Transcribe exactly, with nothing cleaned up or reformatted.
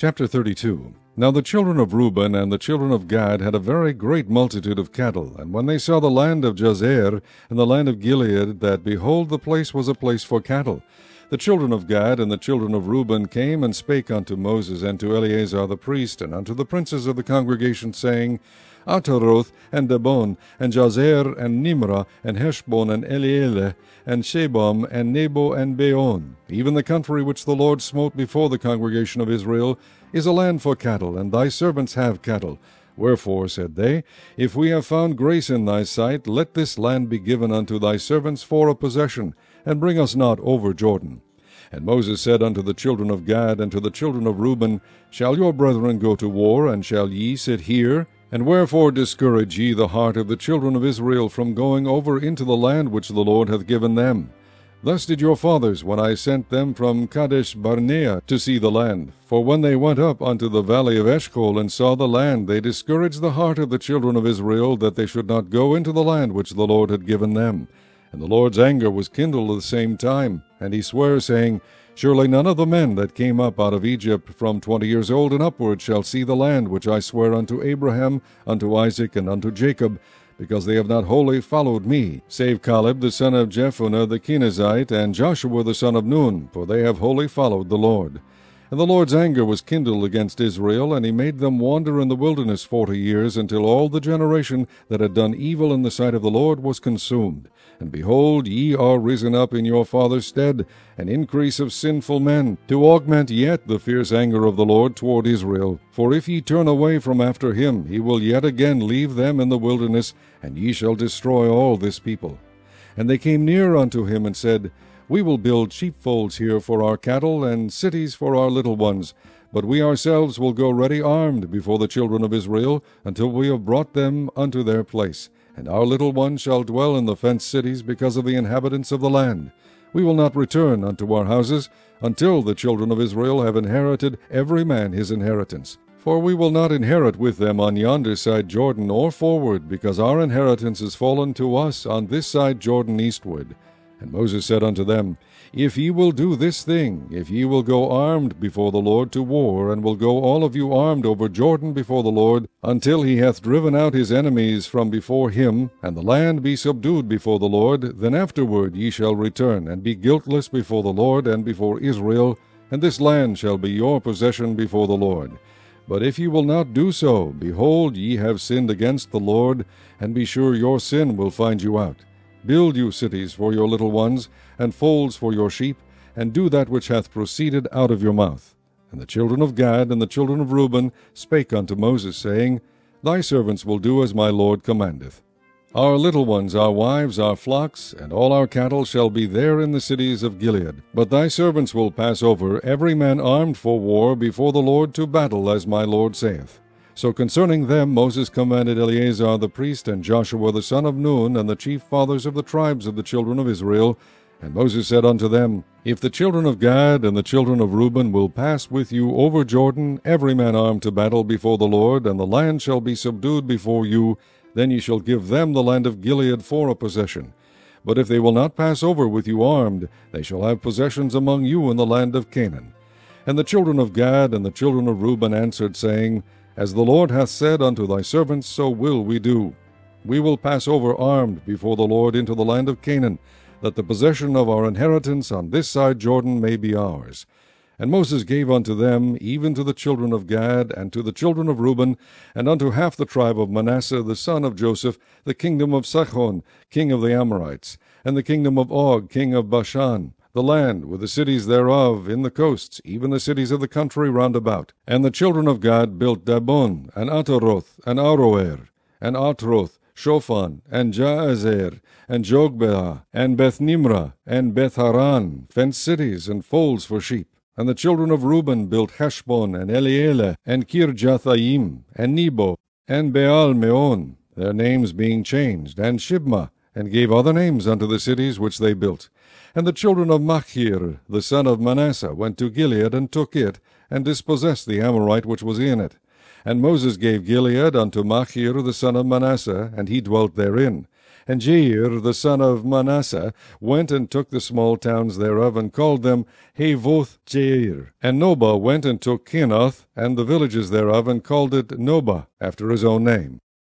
Chapter thirty-two. Now the children of Reuben and the children of Gad had a very great multitude of cattle, and when they saw the land of Jazer and the land of Gilead, that, behold, the place was a place for cattle, the children of Gad and the children of Reuben came and spake unto Moses and to Eleazar the priest and unto the princes of the congregation, saying, Ataroth, and Dibon, and Jazer, and Nimrah, and Heshbon, and Elealeh, and Shebam, and Nebo, and Beon, even the country which the Lord smote before the congregation of Israel, is a land for cattle, and thy servants have cattle. Wherefore, said they, if we have found grace in thy sight, let this land be given unto thy servants for a possession, and bring us not over Jordan. And Moses said unto the children of Gad and to the children of Reuben, Shall your brethren go to war, and shall ye sit here? And wherefore discourage ye the heart of the children of Israel from going over into the land which the Lord hath given them? Thus did your fathers, when I sent them from Kadesh Barnea to see the land. For when they went up unto the valley of Eshcol and saw the land, they discouraged the heart of the children of Israel, that they should not go into the land which the Lord had given them. And the Lord's anger was kindled at the same time, and he sware, saying, Surely none of the men that came up out of Egypt from twenty years old and upward shall see the land which I swear unto Abraham, unto Isaac, and unto Jacob, because they have not wholly followed me, save Caleb the son of Jephunneh the Kenizzite, and Joshua the son of Nun, for they have wholly followed the Lord. And the Lord's anger was kindled against Israel, and he made them wander in the wilderness forty years, until all the generation that had done evil in the sight of the Lord was consumed. And behold, ye are risen up in your father's stead, an increase of sinful men, to augment yet the fierce anger of the Lord toward Israel. For if ye turn away from after him, he will yet again leave them in the wilderness, and ye shall destroy all this people. And they came near unto him, and said, We will build sheepfolds here for our cattle, and cities for our little ones. But we ourselves will go ready armed before the children of Israel, until we have brought them unto their place. And our little ones shall dwell in the fenced cities because of the inhabitants of the land. We will not return unto our houses, until the children of Israel have inherited every man his inheritance. For we will not inherit with them on yonder side Jordan, or forward, because our inheritance is fallen to us on this side Jordan eastward. And Moses said unto them, If ye will do this thing, if ye will go armed before the Lord to war, and will go all of you armed over Jordan before the Lord, until he hath driven out his enemies from before him, and the land be subdued before the Lord, then afterward ye shall return, and be guiltless before the Lord and before Israel, and this land shall be your possession before the Lord. But if ye will not do so, behold, ye have sinned against the Lord, and be sure your sin will find you out. Build you cities for your little ones, and folds for your sheep, and do that which hath proceeded out of your mouth. And the children of Gad and the children of Reuben spake unto Moses, saying, Thy servants will do as my Lord commandeth. Our little ones, our wives, our flocks, and all our cattle shall be there in the cities of Gilead. But thy servants will pass over, every man armed for war, before the Lord to battle, as my Lord saith. So concerning them Moses commanded Eleazar the priest, and Joshua the son of Nun, and the chief fathers of the tribes of the children of Israel. And Moses said unto them, If the children of Gad and the children of Reuben will pass with you over Jordan, every man armed to battle before the Lord, and the land shall be subdued before you, then ye shall give them the land of Gilead for a possession. But if they will not pass over with you armed, they shall have possessions among you in the land of Canaan. And the children of Gad and the children of Reuben answered, saying, As the Lord hath said unto thy servants, so will we do. We will pass over armed before the Lord into the land of Canaan, that the possession of our inheritance on this side Jordan may be ours. And Moses gave unto them, even to the children of Gad, and to the children of Reuben, and unto half the tribe of Manasseh the son of Joseph, the kingdom of Sihon, king of the Amorites, and the kingdom of Og, king of Bashan, the land with the cities thereof in the coasts, even the cities of the country round about. And the children of Gad built Dibon, and Ataroth, and Aroer, and Atroth, Shophan, and Jaazer, and Jogbeah, and Beth-nimrah, and Beth-haran, fenced cities and folds for sheep. And the children of Reuben built Heshbon, and Elealeh, and Kirjathaim, and Nebo, and Baal-meon, their names being changed, and Shibmah, and gave other names unto the cities which they built. And the children of Machir, the son of Manasseh, went to Gilead, and took it, and dispossessed the Amorite which was in it. And Moses gave Gilead unto Machir the son of Manasseh, and he dwelt therein. And Jair, the son of Manasseh, went and took the small towns thereof, and called them Havoth Jair. And Nobah went and took Kenath, and the villages thereof, and called it Nobah, after his own name.